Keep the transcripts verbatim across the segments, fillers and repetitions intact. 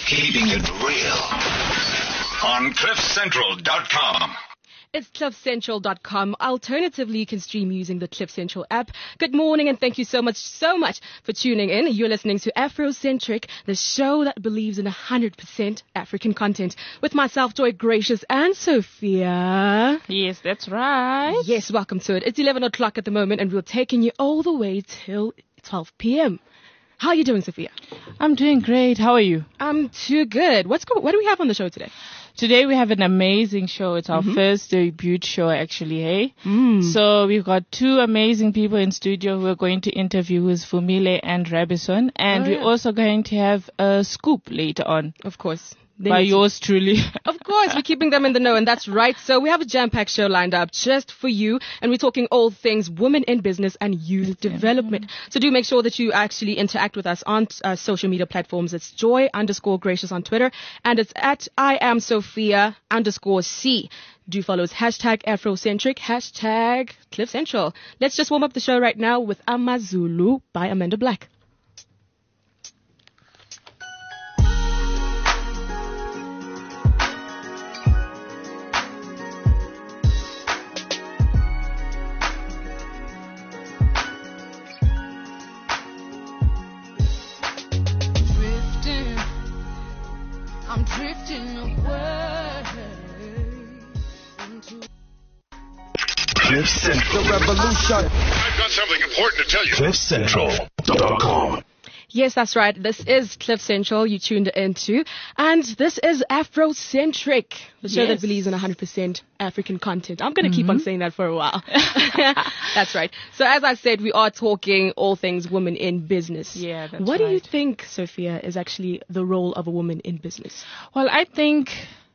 Keeping it real on cliff central dot com. It's cliff central dot com. Alternatively, you can stream using the Cliff Central app. Good morning and thank you so much, so much for tuning in. You're listening to Afrocentric, the show that believes in one hundred percent African content. With myself, Joy Gracious and Sophia. Yes, that's right. Yes, welcome to it. It's eleven o'clock at the moment and we're taking you all the way till twelve p.m. How are you doing, Sophia? I'm doing great. How are you? I'm too good. What's go- What do we have on the show today? Today we have an amazing show. It's our mm-hmm. first debut show, actually, hey? Mm. So we've got two amazing people in studio who are going to interview, who is Vumile and Rabison. And oh, yeah. we're also going to have a scoop later on. Of course. They By yours to... truly. Of course, we're keeping them in the know, and that's right. So we have a jam-packed show lined up just for you, and we're talking all things women in business and youth yeah. development. So do make sure that you actually interact with us on uh, social media platforms. It's joy underscore gracious on Twitter, and it's at I am Sophia underscore C. Do follow us, hashtag Afrocentric, hashtag Cliff Central. Let's just warm up the show right now with Amazulu by Amanda Black. Cliff Central Revolution. I've got something important to tell you. cliff central dot com. Yes, that's right. This is Cliff Central you tuned into. And this is Afrocentric, the show yes. that believes in one hundred percent African content. I'm going to mm-hmm. keep on saying that for a while. That's right. So as I said, we are talking all things women in business. Yeah, that's What right. do you think, Sophia, is actually the role of a woman in business? Well, I think...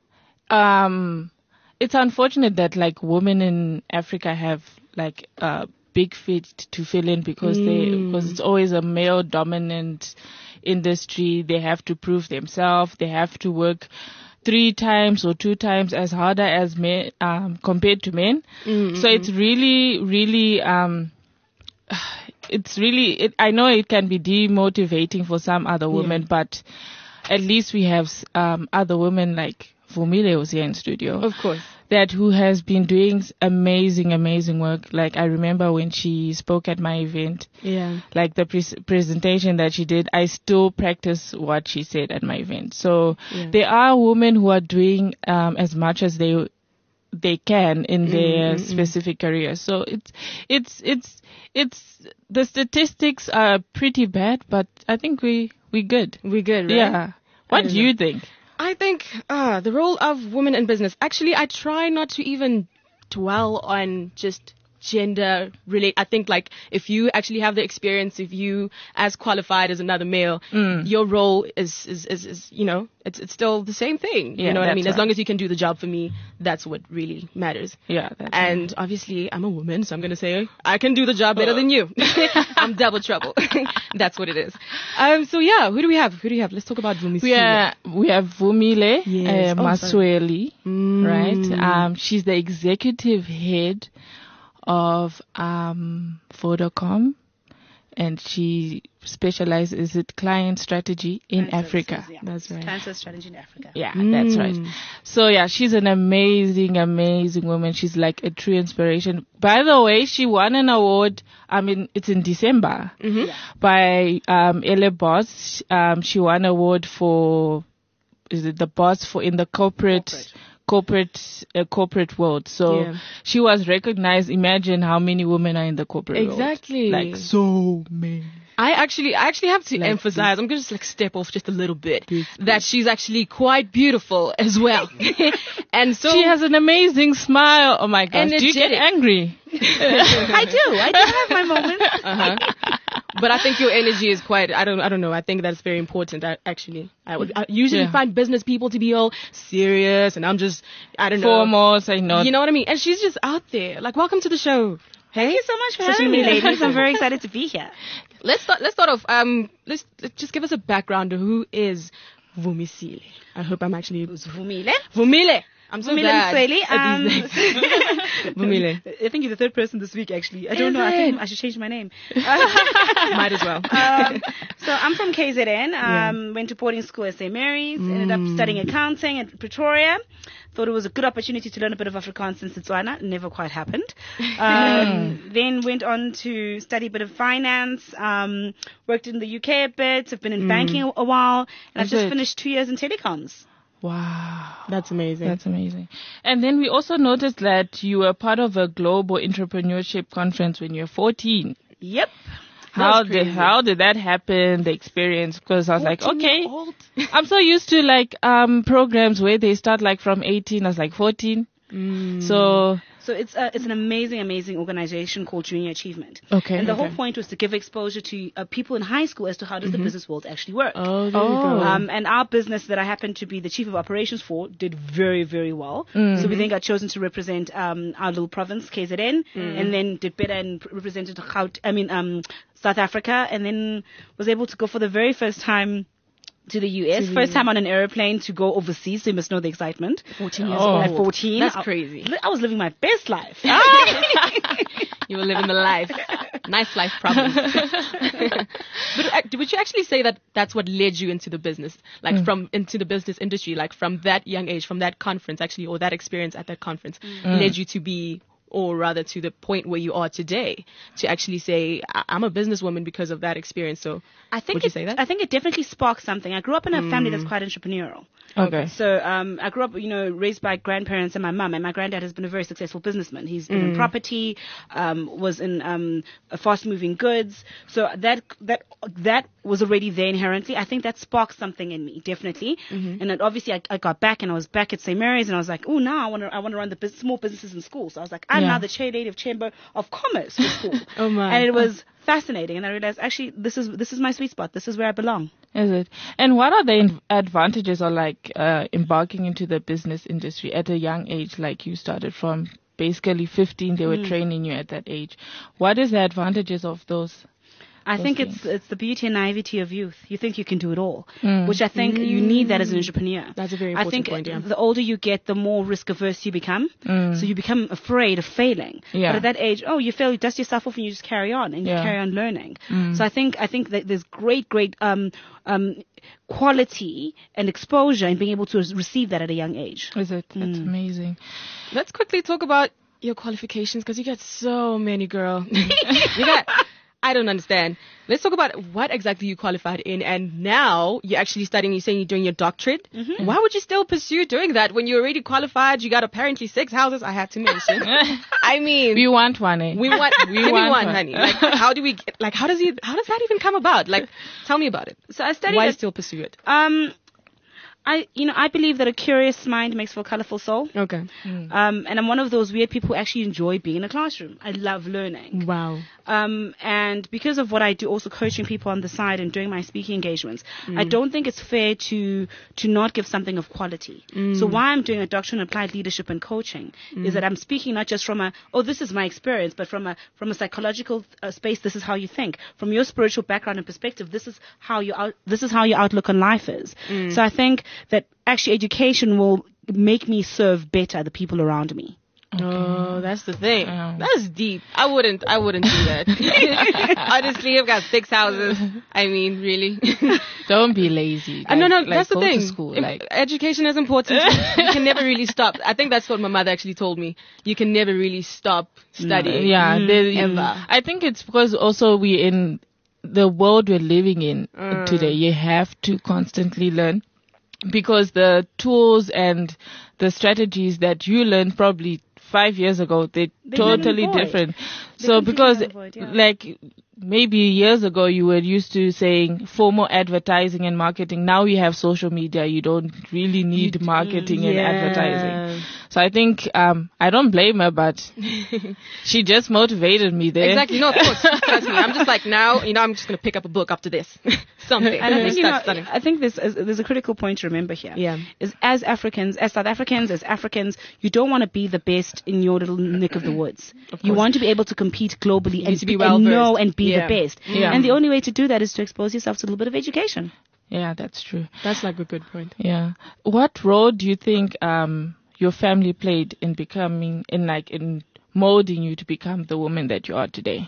um. It's unfortunate that like women in Africa have like uh, big feet to fill in because mm. they because it's always a male dominant industry. They have to prove themselves. They have to work three times or two times as harder as men um, compared to men. Mm-hmm. So it's really, really, um, it's really. It, I know it can be demotivating for some other women, yeah. but at least we have um, other women like Vumile was here in studio. Of course. That who has been doing amazing, amazing work. Like I remember when she spoke at my event. Yeah. Like the pre- presentation that she did, I still practice what she said at my event. So yeah. there are women who are doing um, as much as they they can in their mm-hmm. specific career. So it's it's it's it's the statistics are pretty bad, but I think we we good. We good, right? Yeah. What do know. you think? I think uh, the role of women in business, actually, I try not to even dwell on just gender relate. I think like if you actually have the experience, if you as qualified as another male, mm. your role is, is, is, is, you know, it's it's still the same thing. Yeah, you know what I mean? Right. As long as you can do the job for me, that's what really matters. Yeah. That's and right. obviously I'm a woman, so I'm going to say I can do the job better than you. I'm double trouble. That's what it is. Um. So yeah, who do we have? Who do we have? Let's talk about Vumile. We, are, we have Vumile yes. uh, oh, Masweli, mm. right? Um. She's the executive head of um Vodacom, and she specializes in client strategy in client Africa. Yeah. That's right. Client strategy in Africa. Yeah, mm. that's right. So yeah, she's an amazing, amazing woman. She's like a true inspiration. By the way, she won an award. I mean, it's in December mm-hmm. yeah. by um Ele Boss. Um, she won an award for is it the boss for in the corporate. corporate. corporate uh, corporate world. So yeah. she was recognized. Imagine how many women are in the corporate exactly. world. Like so many. I actually I actually have to like emphasize, I'm going to just like step off just a little bit, that she's actually quite beautiful as well. And so she has an amazing smile. Oh my gosh. Do you get angry? I do. I do have my moments. Uh-huh. But I think your energy is quite, I don't I don't know, I think that's very important. I, actually, I would I usually yeah. find business people to be all serious, and I'm just, I don't know. Foremost, I know. You know what I mean? And she's just out there. Like, welcome to the show. Hey? Thank you so much for having me, ladies. I'm very excited to be here. Let's start, let's start off, um, let's, let's just give us a background of who is Vumile. I hope I'm actually... Who's Vumile? Vumile. I'm so Bumile glad. Msweli, um, Bumile. I think you're the third person this week, actually. I don't Is know. I it? think I should change my name. Uh, Might as well. um, so I'm from K Z N. Um, Yeah. Went to boarding school at Saint Mary's. Ended up studying accounting at Pretoria. Thought it was a good opportunity to learn a bit of Afrikaans in Setswana. Never quite happened. Um, then went on to study a bit of finance. Um, worked in the U K a bit. I've been in banking a, a while. And I've Is just it? finished two years in telecoms. Wow. That's amazing. That's amazing. And then we also noticed that you were part of a global entrepreneurship conference when you were fourteen. Yep. How was did crazy. how did that happen? The experience, because I was like, fourteen okay, years old. I'm so used to like um programs where they start like from eighteen. I was like fourteen. Mm. So So it's a, it's an amazing, amazing organization called Junior Achievement. okay, And the okay. whole point was to give exposure to uh, people in high school as to how does the business world actually work. Oh, there Oh. you go. Um, and our business that I happen to be the chief of operations for did very, very well. So we then got chosen to represent um, our little province, K Z N, and then did better and p- represented Gaut- I mean um, South Africa, and then was able to go for the very first time to the U S. First time on an airplane to go overseas, so you must know the excitement. fourteen years Oh. old. At fourteen. That's I- crazy. I was living my best life. You were living the life. Nice life problem. But uh, would you actually say that that's what led you into the business, like from into the business industry, like from that young age, from that conference actually, or that experience at that conference, led you to be, or rather to the point where you are today, to actually say, I- I'm a businesswoman because of that experience. So I think would you it, say that? I think it definitely sparked something. I grew up in a family that's quite entrepreneurial. Okay. So um, I grew up, you know, raised by grandparents and my mum. And my granddad has been a very successful businessman. He's been in property, um, was in um, fast-moving goods. So that that that was already there inherently. I think that sparked something in me, definitely. And then obviously I, I got back and I was back at Saint Mary's and I was like, oh, now I want to I want to run the bus- small businesses in school. So I was like, I'm Yeah. now the chair lady of Chamber of Commerce for school. Oh, my. And it was fascinating. And I realized actually this is this is my sweet spot. This is where I belong. Is it? And what are the in- advantages of like uh, embarking into the business industry at a young age, like you started from basically fifteen, they were training you at that age. What is the advantages of those? I Those think things. it's it's the beauty and naivety of youth. You think you can do it all, which I think you need that as an entrepreneur. That's a very I important think point, yeah. the older you get, the more risk averse you become. So you become afraid of failing. Yeah. But at that age, oh, you fail, you dust yourself off, and you just carry on and you Yeah. carry on learning. So I think I think that there's great great um um quality and exposure in being able to receive that at a young age. Is it? That's amazing. Let's quickly talk about your qualifications, because you got so many, girl. You got, I don't understand. Let's talk about what exactly you qualified in, and now you're actually studying, you're saying you're doing your doctorate. Why would you still pursue doing that when you're already qualified? You got apparently six houses, I had to mention. I mean, We want one, eh? we want, We give me want one, one. honey. Like, how do we get, like, how does he, how does that even come about? Like, tell me about it. So I studied Why at- still pursue it? Um, I you know I believe that a curious mind makes for a colorful soul. Okay. Um, and I'm one of those weird people who actually enjoy being in a classroom. I love learning. Wow. Um, and because of what I do, also coaching people on the side and doing my speaking engagements, I don't think it's fair to to not give something of quality. So why I'm doing a doctorate in applied leadership and coaching is that I'm speaking not just from a oh this is my experience, but from a from a psychological uh, space. This is how you think. From your spiritual background and perspective, this is how you out, this is how your outlook on life is. So I think that actually education will make me serve better the people around me. Oh, that's the thing. Oh. That's deep. I wouldn't. I wouldn't do that. Honestly, I've got six houses. I mean, really. Don't be lazy. Uh, no, no, Like- like that's the go thing. To school, Im- like Education is important. You can never really stop. I think that's what my mother actually told me. You can never really stop studying. yeah, there- Ever. I think it's because also we in the world we're living in today. You have to constantly learn, because the tools and the strategies that you learned probably five years ago, they're They're totally null and void. different. They're So completely because null and void, yeah. like maybe years ago you were used to saying formal advertising and marketing. Now you have social media. You don't really need marketing and Yeah. advertising. So I think um I don't blame her, but she just motivated me there. Exactly. No, of course. Trust me. I'm just like, now, you know, I'm just going to pick up a book after this. Something. And I think, you know, Start studying. I think there's, there's a critical point to remember here. Yeah. Is as Africans, as South Africans, as Africans, you don't want to be the best in your little nick of the woods. You want to be able to compete globally and, need to be be, and well-versed. know and be Yeah. the best. Yeah. And the only way to do that is to expose yourself to a little bit of education. Yeah, that's true. That's like a good point. Yeah. What role do you think um your family played in becoming, in like, in molding you to become the woman that you are today?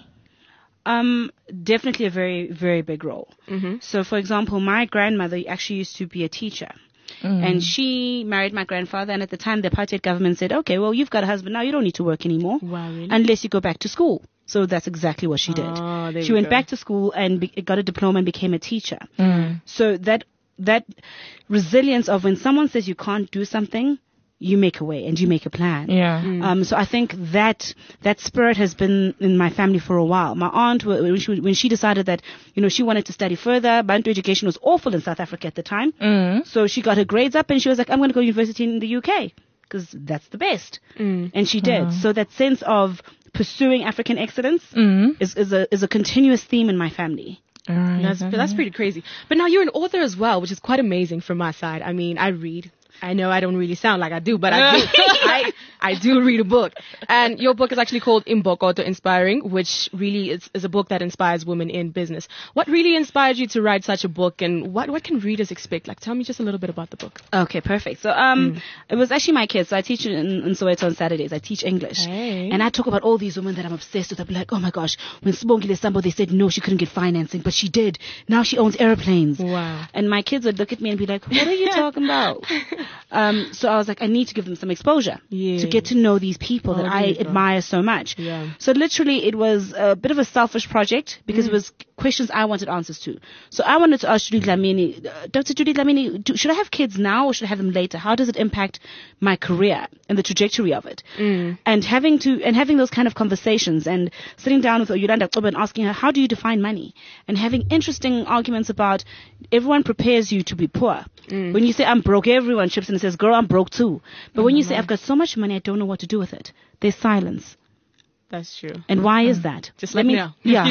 Um, definitely a very, very big role. Mm-hmm. So, for example, my grandmother actually used to be a teacher. Mm. And she married my grandfather, and at the time the apartheid government said, okay, well, you've got a husband now, you don't need to work anymore. Wow, really? Unless you go back to school. So that's exactly what she did. Oh, there she you went go. back to school and be- got a diploma and became a teacher. Mm. So that that resilience of when someone says you can't do something, you make a way and you make a plan. Yeah. Um, so I think that that spirit has been in my family for a while. My aunt, when she, when she decided that, you know, she wanted to study further, Bantu education was awful in South Africa at the time. Mm. So she got her grades up and she was like, I'm going to go to university in the U K because that's the best. Mm. And she did. So that sense of pursuing African excellence Mm. is, is a is a continuous theme in my family. All right. That's, that's pretty crazy. But now you're an author as well, which is quite amazing from my side. I mean, I read. I know I don't really sound like I do, but I do. I, I do read a book. And your book is actually called Imbokoto Inspiring, which really is, is a book that inspires women in business. What really inspired you to write such a book, and what, what can readers expect? Like, tell me just a little bit about the book. Okay, perfect. So um, it was actually my kids. So I teach in, in Soweto on Saturdays. I teach English. Hey. And I talk about all these women that I'm obsessed with. I'll be like, oh my gosh, when Sibongile Sambo, they said no, she couldn't get financing, but she did. Now she owns airplanes. Wow. And my kids would look at me and be like, what are you talking about? Um, so I was like, I need to give them some exposure Yeah. to get to know these people Oh, that there I you go. admire so much. Yeah. So literally it was a bit of a selfish project because Mm. it was questions I wanted answers to. So I wanted to ask Judy Dlamini, uh, Doctor Judy Dlamini, do, should I have kids now or should I have them later? How does it impact my career and the trajectory of it? Mm. And having to, and having those kind of conversations and sitting down with Yolanda Qoba and asking her, how do you define money? And having interesting arguments about everyone prepares you to be poor. Mm. When you say I'm broke, everyone chips in and says, girl, I'm broke too. But when you say I've got so much money, I don't know what to do with it, there's silence. That's true. And why is that? Just let me know. Yeah.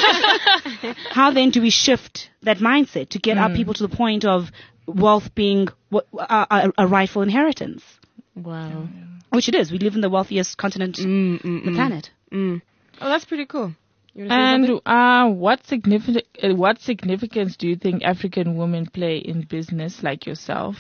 How then do we shift that mindset to get our people to the point of wealth being what, a, a, a rightful inheritance? Wow. Which it is. We live in the wealthiest continent Mm, mm, on the mm. planet. Mm. Oh, that's pretty cool. You wanna say something? And uh, what significant uh, what significance do you think African women play in business, like yourself?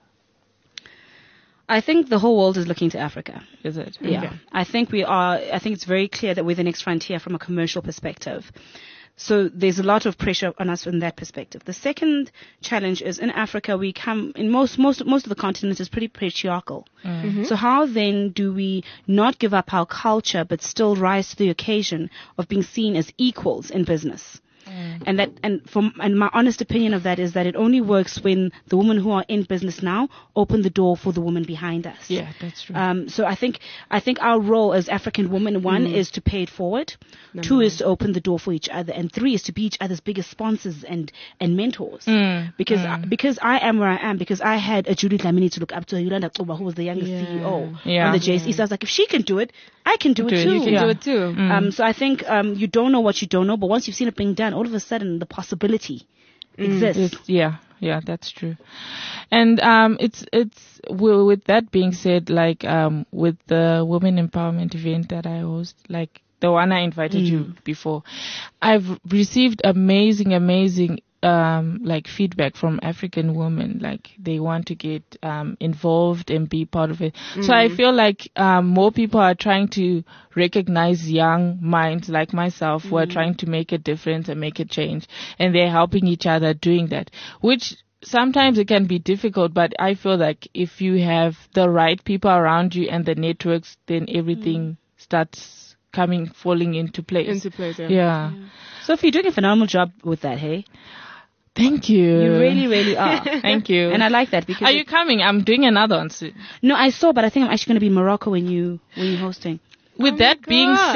I think the whole world is looking to Africa. Is it? Yeah. Okay. I think we are, I think it's very clear that we're the next frontier from a commercial perspective. So there's a lot of pressure on us in that perspective. The second challenge is in Africa, we come, in most, most, most of the continent is pretty patriarchal. So how then do we not give up our culture, but still rise to the occasion of being seen as equals in business? And that, and from, and my honest opinion of that is that it only works when the women who are in business now open the door for the women behind us. Yeah, that's true. Um, so I think, I think our role as African women, one is to pay it forward, two is to open the door for each other, and three is to be each other's biggest sponsors and, and mentors. Because, I, because I am where I am, because I had a Judy Dlamini to look up to, Yolanda Qoba, who was the youngest Yeah. C E O Yeah. on the J S E. So I was like, if she can do it, I can do, Do it it. too. You You can Yeah. do it too. Um, so I think um, you don't know what you don't know, but once you've seen it being done, all of a sudden the possibility exists. It's, yeah, yeah, that's true. And um, it's it's well, with that being said, like um, with the women empowerment event that I host, like the one I invited you before, I've received amazing, amazing um like feedback from African women, like they want to get um involved and be part of it. So I feel like um more people are trying to recognize young minds like myself who are trying to make a difference and make a change, and they're helping each other doing that, which sometimes it can be difficult, but I feel like if you have the right people around you and the networks, then everything starts coming falling into place. Into place, yeah. yeah. So if you're doing a phenomenal job with that, hey, Thank you. you really, really are. Thank you. And I like that because Are you coming? I'm doing another one soon. no, I saw, but I think I'm actually going to be in Morocco when you when you're hosting. With that being God.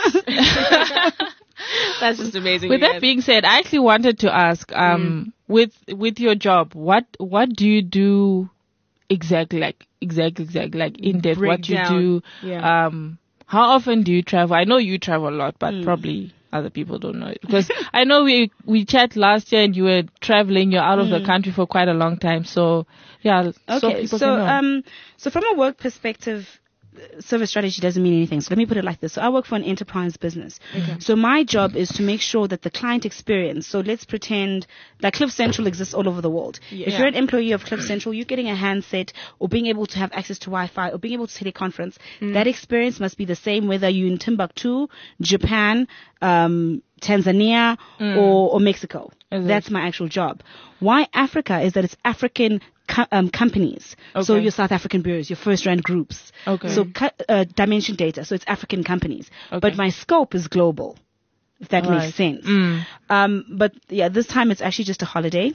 said, That's just amazing. with you that guys. being said, I actually wanted to ask, um, with with your job, what what do you do exactly? Like exactly, exactly, like in depth. Break What you down. do? Yeah. Um, how often do you travel? I know you travel a lot, but probably other people don't know it, because I know we we chat last year and you were traveling. You're out of the country for quite a long time, so yeah. so Okay, people so can know. um, so from a work perspective, service strategy doesn't mean anything. So let me put it like this. So I work for an enterprise business. Okay. So my job is to make sure that the client experience, so let's pretend like Cliff Central exists all over the world. Yeah. If you're an employee of Cliff Central, you're getting a handset or being able to have access to Wi-Fi or being able to teleconference. Mm. That experience must be the same whether you're in Timbuktu, Japan, um, Tanzania, Mm. or, or Mexico. Is it? That's my actual job. Why Africa is that it's African co- um, companies. So Okay. your South African bureaus, your first rand groups. Okay. So cu- uh, dimension data. So it's African companies. Okay. But my scope is global. If that Right. makes sense. Mm. Um, but yeah, this time it's actually just a holiday.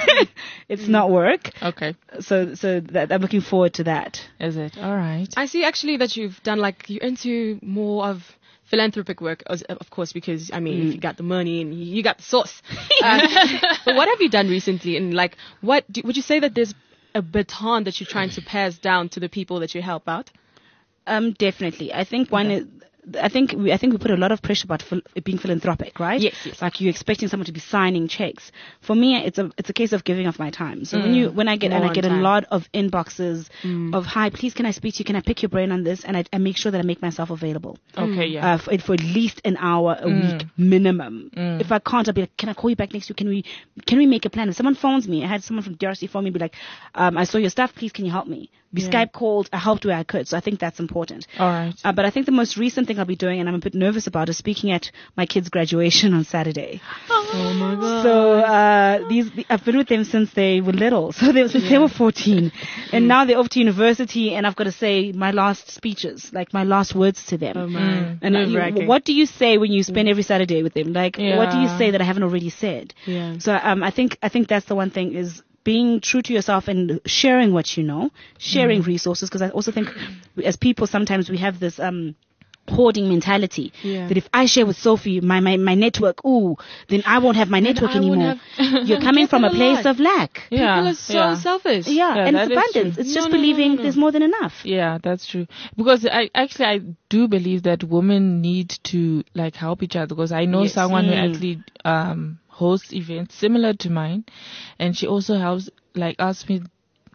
It's not work. Okay. So, so that, I'm looking forward to that. Is it? All right. I see actually that you've done like, you're into more of philanthropic work, as- of course, because I mean, if you got the money and you got the sauce. Um, but what have you done recently? And like, what do, would you say that there's a baton that you're trying to pass down to the people that you help out? Um, definitely. I think one is, I think we, I think we put a lot of pressure about phil- it being philanthropic, right? Yes, yes. Like you're expecting someone to be signing checks. For me, it's a it's a case of giving of my time. So when you when I get and More I get on a time. lot of inboxes of hi, please can I speak to you? Can I pick your brain on this? And I, I make sure that I make myself available. Okay. Yeah. Uh, for, for at least an hour a week minimum. If I can't, I'll be like, can I call you back next week? Can we can we make a plan? If someone phones me, I had someone from D R C phone me, be like, um, I saw your stuff. Please, can you help me? Be Skype called. I helped where I could. So I think that's important. All right. Uh, but I think the most recent thing I'll be doing, and I'm a bit nervous about, is speaking at my kids' graduation on Saturday. Oh my God. So uh, these I've been with them since they were little, so they, since they were fourteen, and now they're off to university, and I've got to say my last speeches, like my last words to them. Oh my. Mm. And uh, you, Nerve-wracking. what do you say when you spend every Saturday with them? Like, what do you Yeah. say that I haven't already said? Yeah. So um, I think I think that's the one thing is being true to yourself and sharing what you know, sharing resources. Because I also think as people sometimes we have this um hoarding mentality Yeah. that if I share with Sophie my, my, my network, ooh, then I won't have my network I won't anymore. have- You're coming Get from a that a place lot. of lack. Yeah. People are so yeah. selfish. Yeah, Yeah, and that it's is true. abundance. It's just No, no, no, believing no, no. there's more than enough. Yeah, that's true. Because I actually I do believe that women need to like help each other. Because I know Yes. someone who Mm. actually um hosts events similar to mine, and she also helps like ask me,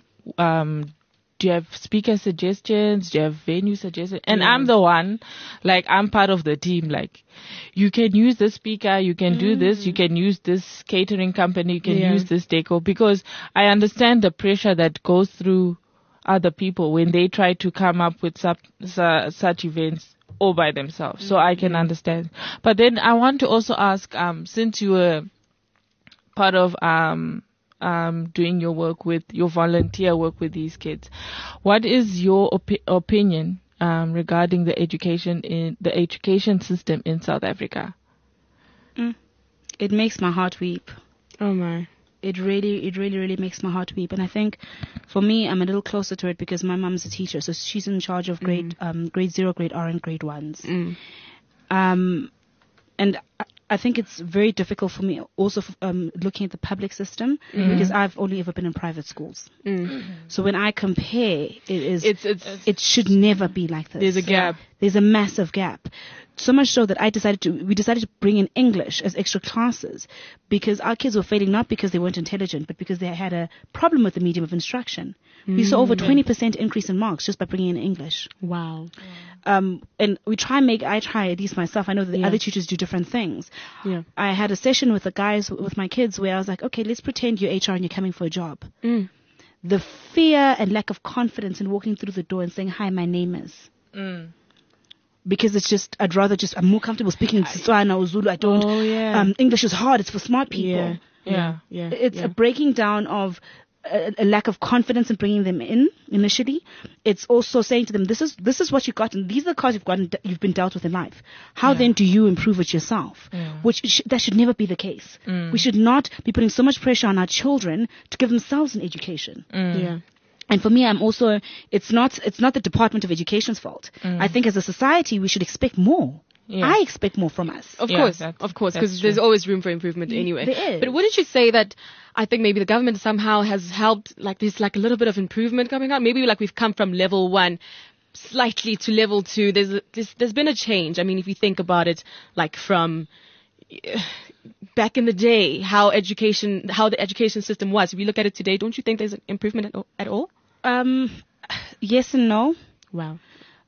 um, do you have speaker suggestions? Do you have venue suggestions? And I'm the one, like I'm part of the team. Like, you can use this speaker, you can do this, you can use this catering company, you can Yeah. use this decor, because I understand the pressure that goes through other people when they try to come up with sub, su- such events all by themselves. So I can understand. But then I want to also ask, um, since you were part of um, um, doing your work with your volunteer work with these kids, what is your opi- opinion um, regarding the education in the education system in South Africa? It makes my heart weep. Oh my. It really, it really, really makes my heart weep. And I think for me, I'm a little closer to it because my mom's a teacher. So she's in charge of grade, um, grade zero, grade R, and grade ones. Mm. Um, and I, I think it's very difficult for me also f- um, looking at the public system because I've only ever been in private schools. Mm. So when I compare, it is, It's it's it should never be like this. There's a gap. There's a massive gap. So much so that I decided to, we decided to bring in English as extra classes because our kids were failing not because they weren't intelligent, but because they had a problem with the medium of instruction. We saw over twenty percent increase in marks just by bringing in English. wow. Um, and we try and make, I try at least myself, I know that the Yeah. other tutors do different things. Yeah. I had a session with the guys, with my kids, where I was like, okay, let's pretend you're H R and you're coming for a job. Mm. The fear and lack of confidence in walking through the door and saying, hi, my name is. Mm. Because it's just, I'd rather just, I'm more comfortable speaking Setswana or Zulu. I don't, Oh, yeah. um, English is hard. It's for smart people. Yeah. Yeah. Yeah. It's yeah. a breaking down of a, a lack of confidence in bringing them in initially. It's also saying to them, this is, this is what you got and these are the cards you've gotten, you've been dealt with in life. How Yeah. then do you improve it yourself? Yeah. Which, sh- that should never be the case. Mm. We should not be putting so much pressure on our children to give themselves an education. Mm. Yeah. And for me, I'm also, it's not, it's not the Department of Education's fault. I think as a society, we should expect more. Yeah. I expect more from us. Of Yeah, course, that's- of course, that's because there's true. always room for improvement anyway. there is. But wouldn't you say that I think maybe the government somehow has helped, like there's like a little bit of improvement coming up? Maybe like we've come from level one slightly to level two. There's, a, there's, there's been a change. I mean, if you think about it, like from uh, back in the day, how education, how the education system was. If you look at it today, don't you think there's an improvement at, all- at all? Um, yes and no. Wow.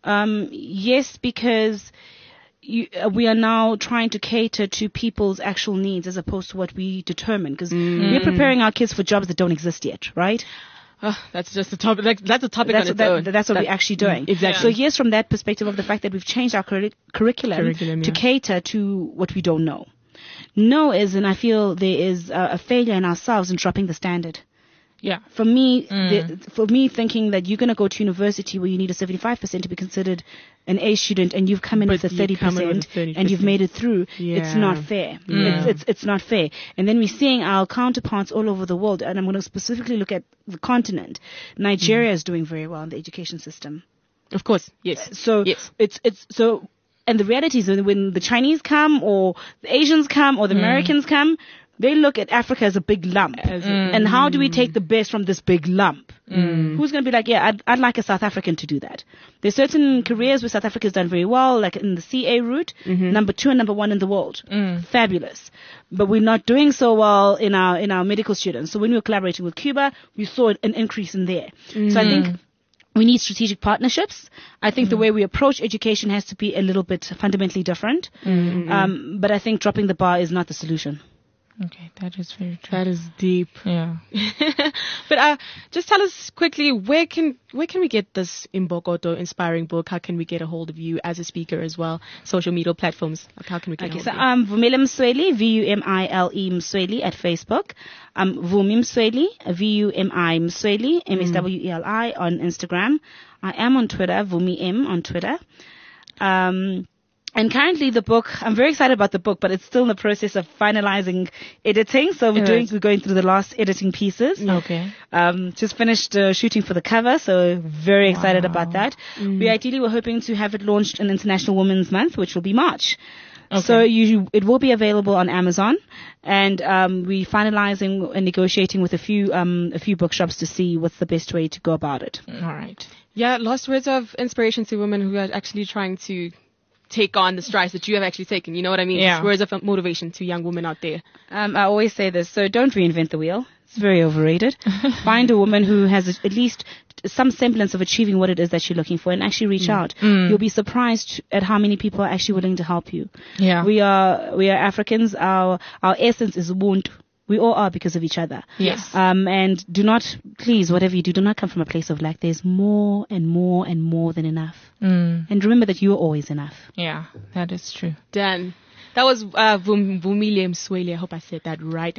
Um, yes, because you, uh, we are now trying to cater to people's actual needs as opposed to what we determine. Because Mm. we're preparing our kids for jobs that don't exist yet, right? Oh, that's just a topic. Like, that's a topic That's, on its that, own. that's what That- we're actually doing. Exactly. So yes, from that perspective of the fact that we've changed our curri- curriculum, Curriculum, to yeah. cater to what we don't know. No is, and I feel there is a, a failure in ourselves in dropping the standard. Yeah. For me, Mm. the, for me thinking that you're going to go to university where you need a seventy-five percent to be considered an A student and you've come in But with a you thirty come in with a percent thirty and you've percent. made it through, it's Yeah. not fair. Yeah. It's, it's, it's not fair. And then we're seeing our counterparts all over the world, and I'm going to specifically look at the continent. Nigeria Mm. is doing very well in the education system. Of course. Yes. So Yes. it's it's so, and the reality is when, when the Chinese come or the Asians come or the Americans come, they look at Africa as a big lump. And how do we take the best from this big lump? Who's going to be like, yeah, I'd, I'd like a South African to do that. There's certain careers where South Africa has done very well, like in the C A route, number two and number one in the world. Fabulous. But we're not doing so well in our in our medical students. So when we were collaborating with Cuba, we saw an increase in there. So I think we need strategic partnerships. I think the way we approach education has to be a little bit fundamentally different. Um, but I think dropping the bar is not the solution. Okay, that is very true. That is deep. Yeah. But uh, just tell us quickly, where can where can we get this Imbokodo inspiring book? How can we get a hold of you as a speaker as well? Social media platforms. Like, how can we get Okay, a so hold of I'm Vumile Msweli, V U M I L E Msweli at Facebook. I'm Vumi Msweli, V U M I Msweli, M S W E L I on Instagram. I am on Twitter, Vumi M on Twitter. Um, and currently the book, I'm very excited about the book, but it's still in the process of finalizing editing. So we're Yes. doing, we're going through the last editing pieces. Okay. Um, just finished uh, shooting for the cover, so very excited Wow. about that. We ideally were hoping to have it launched in International Women's Month, which will be March. Okay. So you, it will be available on Amazon, and um, we're finalizing and negotiating with a few um, a few bookshops to see what's the best way to go about it. All right. Yeah, last words of inspiration to women who are actually trying to take on the strides that you have actually taken. You know what I mean? Yeah. Words of motivation to young women out there. Um, I always say this, so don't reinvent the wheel. It's very overrated. Find a woman who has a, at least some semblance of achieving what it is that you're looking for and actually reach out. You'll be surprised at how many people are actually willing to help you. Yeah. We are, we are Africans. Our, our essence is Ubuntu. We all are because of each other. Yes. Um, and do not, please, whatever you do, do not come from a place of lack. There's more and more and more than enough. Mm. And remember that you are always enough. Yeah, that is true. Dan. That was uh, Vum- Vumile Msweli. I hope I said that right.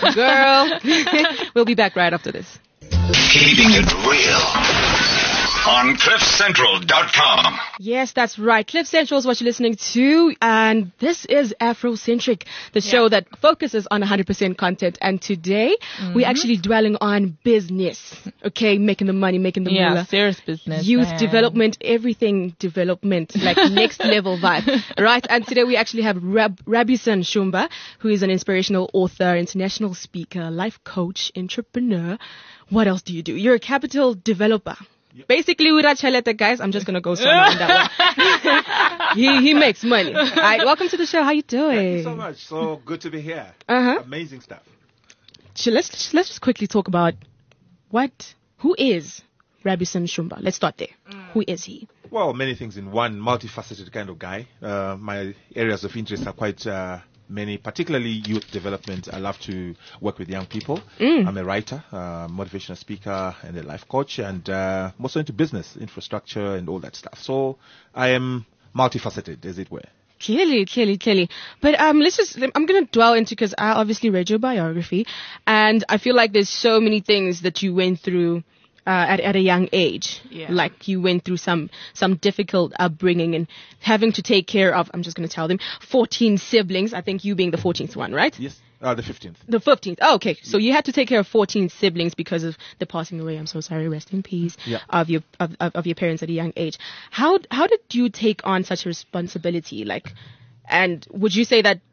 Girl. We'll be back right after this. Keeping it real on cliff central dot com. Yes, that's right. Cliff Central is what you're listening to, and this is Afrocentric, the show that focuses on one hundred percent content. And today, we're actually dwelling on business, okay? Making the money, making the Yeah, moolah. serious business. Youth man. development, everything development, like next level vibe, right? And today we actually have Rab- Rabison Shumba, who is an inspirational author, international speaker, life coach, entrepreneur. What else do you do? You're a capital developer. Basically, with Chaleta, guys, I'm just gonna go somewhere on that one. he he makes money. All right, welcome to the show. How you doing? Thank you so much. So good to be here. Uh-huh. Amazing stuff. So let's let's just quickly talk about what who is Rabison Shumba. Let's start there. Who is he? Well, many things in one, multifaceted kind of guy. Uh, my areas of interest are quite uh, many, particularly youth development. I love to work with young people. I'm a writer, uh, motivational speaker, and a life coach, and uh, I'm also into business, infrastructure, and all that stuff. So I am multifaceted, as it were. Clearly, clearly, clearly. But um, let's just, I'm going to dwell into, because I obviously read your biography, and I feel like there's so many things that you went through uh, at, at a young age. Yeah. Like you went through some, some difficult upbringing and having to take care of, I'm just going to tell them, fourteen siblings. I think you being the fourteenth one, right? Yes, uh, the fifteenth. The fifteenth. Oh, okay. So you had to take care of fourteen siblings because of the passing away. I'm so sorry. Rest in peace. Yeah. Of your of, of, of your parents at a young age. How how did you take on such a responsibility? Like, and would you say that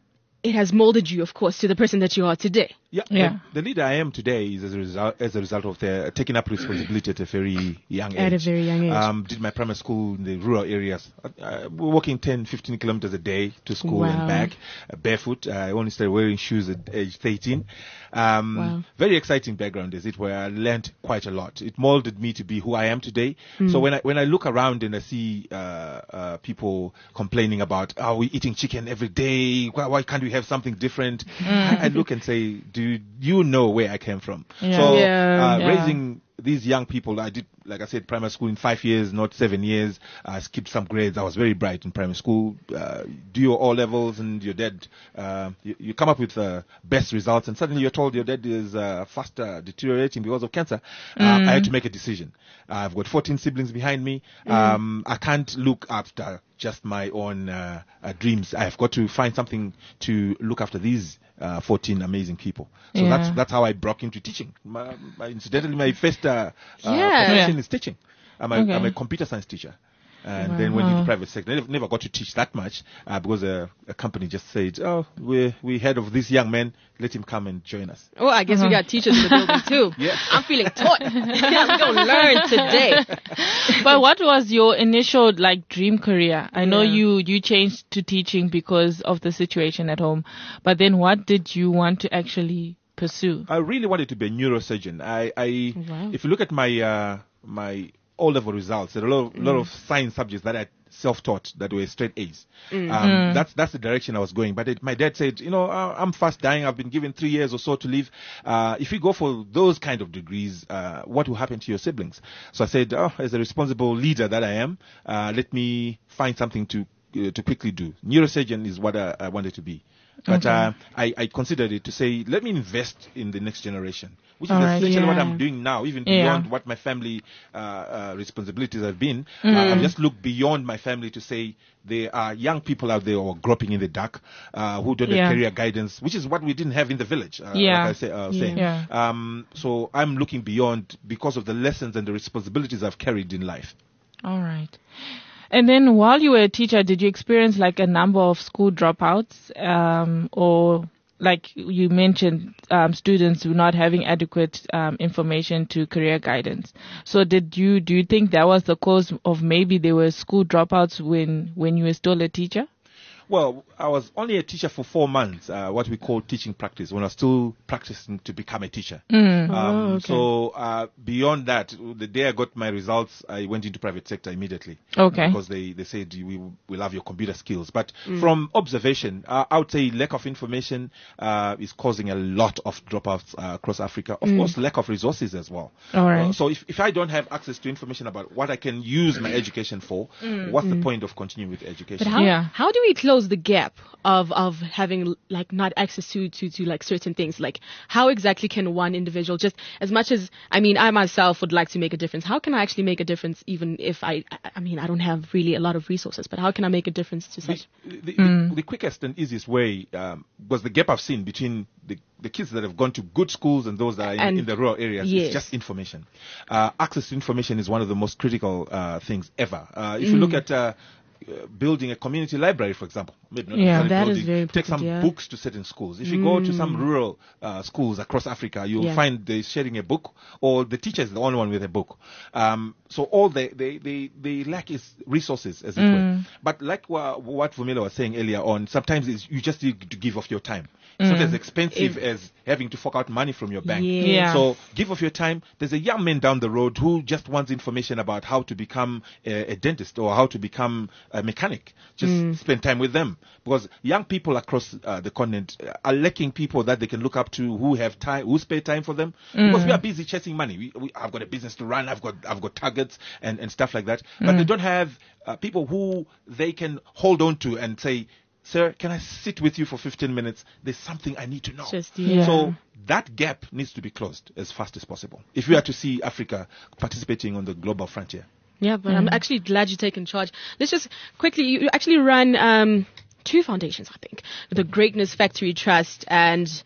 it has molded you, of course, to the person that you are today. Yeah, Yeah. The, the leader I am today is as a result as a result of the taking up responsibility at a very young age. At a very young age. Um, did my primary school in the rural areas. Uh, we're walking ten, fifteen kilometers a day to school Wow. and back, uh, barefoot. I only started wearing shoes at age thirteen. Um, Wow. Very exciting background, is it? Where I learned quite a lot. It molded me to be who I am today. So when I when I look around and I see uh, uh, people complaining about, are we eating chicken every day? Why, why can't we have something different? I, I look and say, do you know where I came from? Yeah. So Yeah. uh, Yeah. raising these young people, I did, like I said, primary school in five years, not seven years. I skipped some grades. I was very bright in primary school. Uh, do your O levels and your dad, uh, you, you come up with uh, best results, and suddenly you're told your dad is uh, faster deteriorating because of cancer. Uh, I had to make a decision. I've got fourteen siblings behind me. Um, I can't look after just my own uh, uh, dreams. I've got to find something to look after these uh, fourteen amazing people. So Yeah. that's that's how I broke into teaching. My, my, incidentally, my first uh, uh, Yeah. profession Yeah. is teaching. I'm a, Okay. I'm a computer science teacher. And then went into private sector. Never, never got to teach that much uh, because a, a company just said, "Oh, we we heard of this young man. Let him come and join us." Oh, I guess we got teachers in the building too. Yeah. I'm feeling taught. I'm going to learn today. But what was your initial like dream career? I know Yeah. you you changed to teaching because of the situation at home, but then what did you want to actually pursue? I really wanted to be a neurosurgeon. I, I Wow. if you look at my uh, my O-level results, there are a lot of, lot of science subjects that I self-taught that were straight A's. Um, That's that's the direction I was going. But it, my dad said, you know, uh, I'm fast dying. I've been given three years or so to live. Uh, if you go for those kind of degrees, uh, what will happen to your siblings? So I said, oh, as a responsible leader that I am, uh, let me find something to uh, to quickly do. Neurosurgeon is what I, I wanted to be. But uh, I, I considered it to say, let me invest in the next generation, which is All right, essentially what yeah. I'm doing now, even Yeah. beyond what my family uh, uh, responsibilities have been. Uh, I've just looked beyond my family to say there are young people out there who are groping in the dark, uh, who don't Yeah. have career guidance, which is what we didn't have in the village, uh, Yeah. like I say, uh, saying. Yeah. Um, so I'm looking beyond because of the lessons and the responsibilities I've carried in life. All right. And then while you were a teacher, did you experience like a number of school dropouts, um, or like you mentioned, um, students not having adequate um, information to career guidance? So did you do you think that was the cause of maybe there were school dropouts when when you were still a teacher? Well, I was only a teacher for four months, uh, what we call teaching practice, when I was still practicing to become a teacher. Um, Oh, okay. So uh, beyond that, the day I got my results, I went into private sector immediately. Okay. Because they, they said, we will have your computer skills. But from observation, uh, I would say lack of information uh, is causing a lot of dropouts uh, across Africa. Of course, lack of resources as well. All right. Uh, so if, if I don't have access to information about what I can use my education for, what's the point of continuing with education? But how, Yeah. how do we close the gap of, of having like not access to, to, to like certain things? Like how exactly can one individual just as much as, I mean, I myself would like to make a difference. How can I actually make a difference even if I, I- I mean, I don't have really a lot of resources, but how can I make a difference to the, such? the, the, the quickest and easiest way um, was the gap I've seen between the, the kids that have gone to good schools and those that are in, And- in the rural areas. yes. It's just information. Uh, access to information is one of the most critical uh, things ever. Uh, if you look at uh, uh, building a community library, for example, maybe not Yeah, necessarily that is building, very take important, some yeah. books to certain schools. If you go to some rural uh, schools across Africa, you'll Yeah. find they're sharing a book, or the teacher is the only one with a book. Um, so all they, they, they, they lack is resources, as it were. But like wha- what Vumila was saying earlier on, sometimes it's, you just need to give off your time. It's not as expensive as having to fork out money from your bank. Yes. Yeah. So give off your time. There's a young man down the road who just wants information about how to become a, a dentist or how to become a mechanic. Just spend time with them, because young people across uh, the continent are lacking people that they can look up to who have time, who spare time for them. Because we are busy chasing money. We, we, I've got a business to run. I've got I've got targets and, and stuff like that. But they don't have uh, people who they can hold on to and say, "Sir, can I sit with you for fifteen minutes? There's something I need to know." Just, yeah. So that gap needs to be closed as fast as possible if we are to see Africa participating on the global frontier. Yeah, but I'm actually glad you're taking charge. Let's just quickly, you you actually run um, two foundations, I think. The Greatness Factory Trust and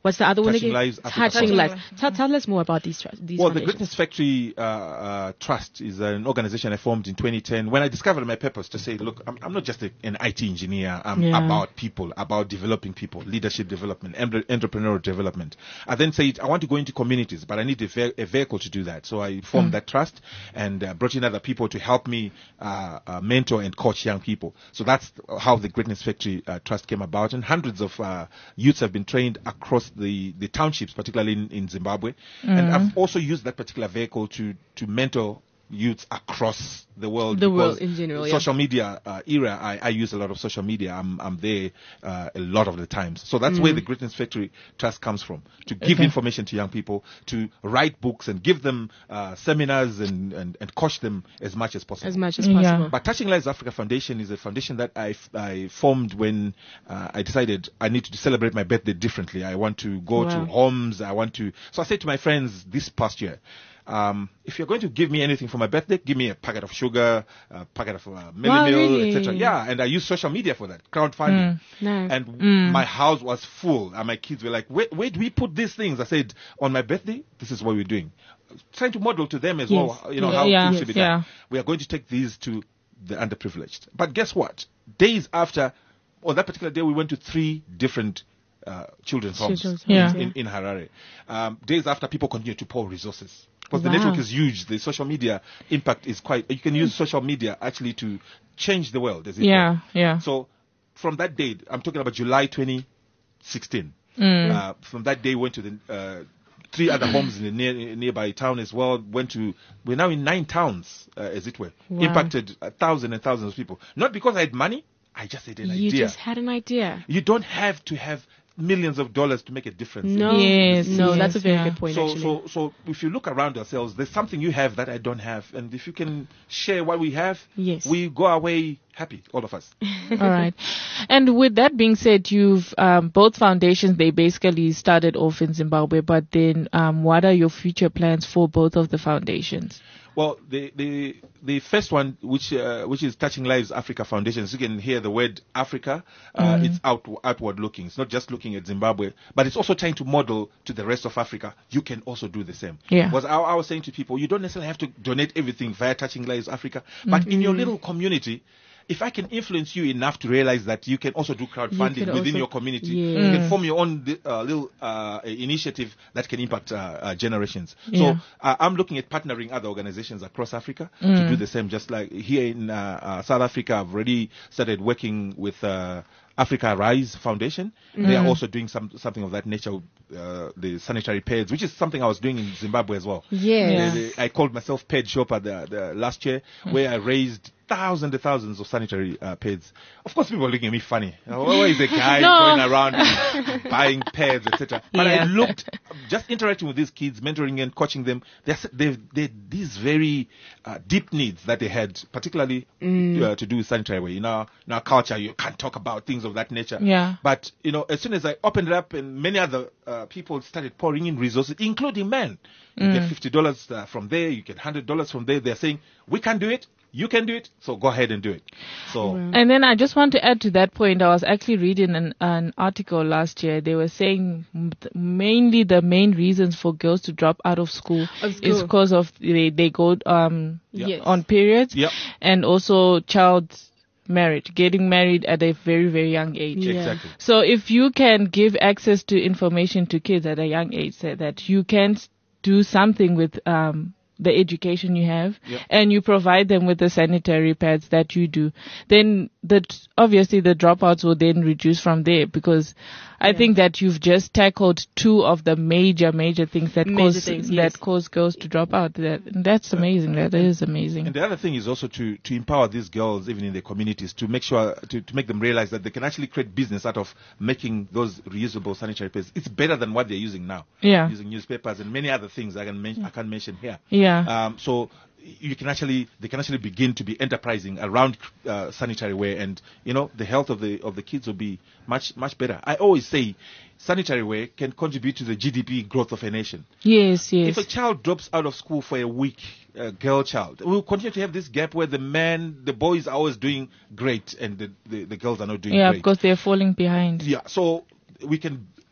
What's the other one Touching again? Lives, Africa Touching Foundation. Lives. Tell, tell us more about these, tru- these Well, the foundations. Greatness Factory uh, uh, Trust is an organization I formed in twenty ten when I discovered my purpose to say, look, I'm, I'm not just a, an I T engineer. I'm Yeah. about people, about developing people, leadership development, empre- entrepreneurial development. I then said, I want to go into communities, but I need a, ve- a vehicle to do that. So I formed that trust and uh, brought in other people to help me uh, uh, mentor and coach young people. So that's how the Greatness Factory uh, Trust came about. And hundreds of uh, youths have been trained across the, the townships, particularly in, in Zimbabwe. And I've also used that particular vehicle to, to mentor youths across the world. The because world in general, yeah. Social media uh, era, I, I use a lot of social media. I'm, I'm there uh, a lot of the times. So that's where the Greatness Factory Trust comes from, to give Okay. information to young people, to write books and give them uh, seminars and, and, and coach them as much as possible. As much as Yeah. possible. But Touching Lives Africa Foundation is a foundation that I, f- I formed when uh, I decided I need to celebrate my birthday differently. I want to go Wow. to homes. I want to. So I said to my friends this past year, um, if you're going to give me anything for my birthday, give me a packet of sugar, a packet of uh, Millie Wow, Meal, really? et cetera. Yeah, and I use social media for that, crowdfunding. Nice. And my house was full, and my kids were like, where, where do we put these things? I said, on my birthday, this is what we're doing. Trying to model to them as Yes. well, you know, Yeah, how yeah, things should be yeah. done. We are going to take these to the underprivileged. But guess what? Days after, on that particular day, we went to three different uh, children's homes Children's in, homes, in, in Harare. Um, days after, people continue to pour resources. Because the Wow. network is huge. The social media impact is quite... You can use social media actually to change the world, as it Yeah, were. yeah. So from that date, I'm talking about July twenty sixteen. Mm. Uh, from that day, went to the uh, three other homes in the near, nearby town as well. Went to we're now in nine towns, uh, as it were. Wow. Impacted a thousand and thousands of people. Not because I had money. I just had an You idea. just had an idea. You don't have to have millions of dollars to make a difference. No. Yes, No, yes, that's a very yeah. good point, So, actually. so, so if you look around ourselves, there's something you have that I don't have, and if you can share what we have, Yes. we go away happy, all of us. All right. And with that being said, you've um, both foundations, they basically started off in Zimbabwe, but then um, what are your future plans for both of the foundations? Well, the the the first one, which uh, which is Touching Lives Africa Foundation, as you can hear the word Africa, uh, it's out, outward looking. It's not just looking at Zimbabwe, but it's also trying to model to the rest of Africa. You can also do the same. Yeah. Because I, I was saying to people, you don't necessarily have to donate everything via Touching Lives Africa, but in your little community, if I can influence you enough to realize that you can also do crowdfunding could within also- your community, Yeah. you can form your own uh, little uh, initiative that can impact uh, uh, generations. Yeah. So uh, I'm looking at partnering other organizations across Africa to do the same. Just like here in uh, uh, South Africa, I've already started working with uh, Africa Rise Foundation. They are also doing some something of that nature, uh, the sanitary pads, which is something I was doing in Zimbabwe as well. Yes. Yeah. They- they- I called myself Ped Shopper the, the last year, where I raised thousands and thousands of sanitary uh, pads. Of course, people are looking at me funny. Uh, Why is a guy No. going around buying pads, et cetera? But Yeah. I looked, just interacting with these kids, mentoring and coaching them. They're, they've, they these very uh, deep needs that they had, particularly uh, to do with sanitary wear. In our, in our culture, you can't talk about things of that nature. Yeah. But, you know, as soon as I opened it up and many other uh, people started pouring in resources, including men. You get fifty dollars uh, from there, you get one hundred dollars from there. They're saying, we can do it, you can do it, so go ahead and do it. So, And then I just want to add to that point. I was actually reading an, an article last year. They were saying m- th- mainly the main reasons for girls to drop out of school, Of is school. because of they, they go um, Yes. on periods Yep. and also child marriage, getting married at a very, very young age. Yeah. exactly. So if you can give access to information to kids at a young age, so that you can s- do something with um, the education you have, Yep. and you provide them with the sanitary pads that you do, then the obviously the dropouts will then reduce from there, because I think that you've just tackled two of the major, major things that Major cause things, that yes. cause girls to drop out. That that's amazing. That is amazing. And the other thing is also to, to empower these girls, even in their communities, to make sure, to, to make them realize that they can actually create business out of making those reusable sanitary pads. It's better than what they're using now. Yeah. Using newspapers and many other things I can men- I can't mention here. Yeah. Um, so you can actually, they can actually begin to be enterprising around uh, sanitary wear, and you know the health of the of the kids will be much much better. I always say, sanitary wear can contribute to the G D P growth of a nation. Yes. Yes. If a child drops out of school for a week, a girl child, we'll continue to have this gap where the men, the boys are always doing great, and the, the, the girls are not doing Yeah, great. because they're falling behind. Yeah, so we can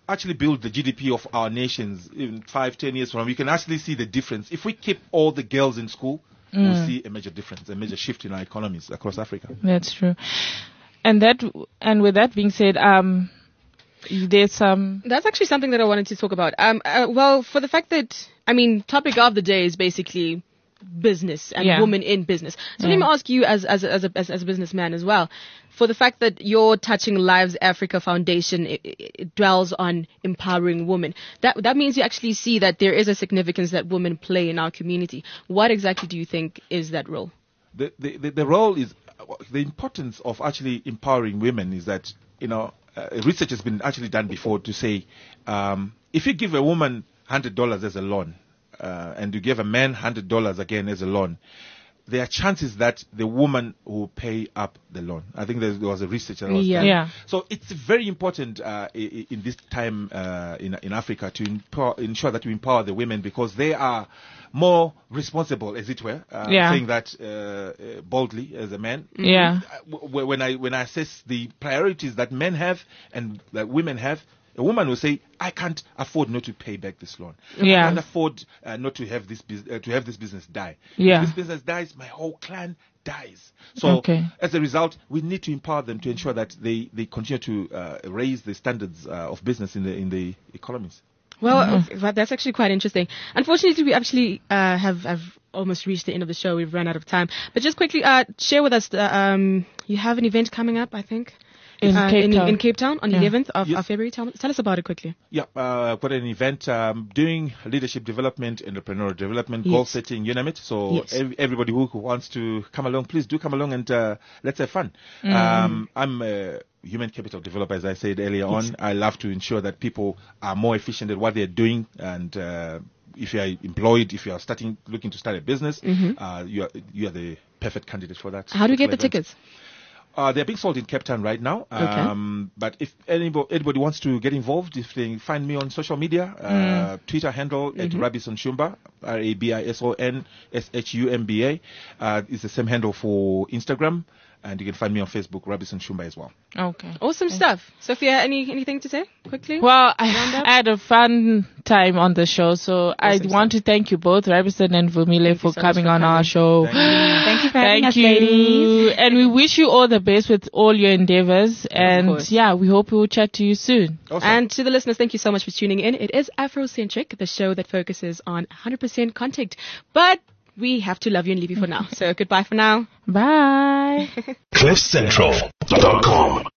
actually build the G D P of our nations in five, ten years from now, we can actually see the difference. If we keep all the girls in school, mm. we'll see a major difference, a major shift in our economies across Africa. That's true. And that, and with that being said, um, there's some. That's actually something that I wanted to talk about. Um, uh, well, for the fact that, I mean, topic of the day is basically business and yeah. women in business. So yeah. let me ask you, as as as a as, as a businessman as well, for the fact that your Touching Lives Africa Foundation it, it, it dwells on empowering women. That that means you actually see that there is a significance that women play in our community. What exactly do you think is that role? The the the, the role is the importance of actually empowering women is that, you know, uh, research has been actually done before to say um, if you give a woman one hundred dollars as a loan, Uh, and you give a man one hundred dollars again as a loan, there are chances that the woman will pay up the loan. I think there was a research that was yeah. done. Yeah. So it's very important uh, in, in this time uh, in, in Africa to empower, ensure that we empower the women, because they are more responsible, as it were. Uh, yeah. Saying that uh, boldly as a man. Yeah. When I when I assess the priorities that men have and that women have, a woman will say, "I can't afford not to pay back this loan. Yeah. I can't afford uh, not to have this bus- uh, to have this business die. Yeah. If this business dies, my whole clan dies." So, okay. as a result, we need to empower them to ensure that they, they continue to uh, raise the standards uh, of business in the in the economies. Well, mm-hmm. that's actually quite interesting. Unfortunately, we actually uh, have have almost reached the end of the show. We've run out of time. But just quickly, uh, share with us. The, um, you have an event coming up, I think. In, uh, Cape in, Town. in Cape Town on the yeah. eleventh of, yes. of February. Tell, tell us about it quickly. Yeah, uh, I've got an event um, doing leadership development, entrepreneurial development, yes. goal setting, you name it. So yes. ev- everybody who, who wants to come along, please do come along and uh, let's have fun. Mm. Um, I'm a human capital developer, as I said earlier yes. on. I love to ensure that people are more efficient at what they're doing, and uh, if you are employed, if you are starting looking to start a business, mm-hmm. uh, you are you are the perfect candidate for that. How do you get the event. tickets? Uh, they're being sold in Cape Town right now. Okay. Um, but if anybody, anybody wants to get involved, if they find me on social media, uh, mm. Twitter handle mm-hmm. at Rabison Shumba, R A B I S O N S H U M B A. Uh, it's the same handle for Instagram. And you can find me on Facebook, Rabison Shumba, as well. Okay. Awesome okay. stuff. Sophia, any anything to say quickly? Well, I, I had a fun time on the show, so awesome I stuff. want to thank you both, Rabison and Vumile, thank for so coming for on coming. our show. Thank you, thank you for having thank us, you. ladies. And we wish you all the best with all your endeavors. And yeah, we hope we will chat to you soon. Awesome. And to the listeners, thank you so much for tuning in. It is Afrocentric, the show that focuses on one hundred percent content. But we have to love you and leave you for now. So goodbye for now. Bye. cliff central dot com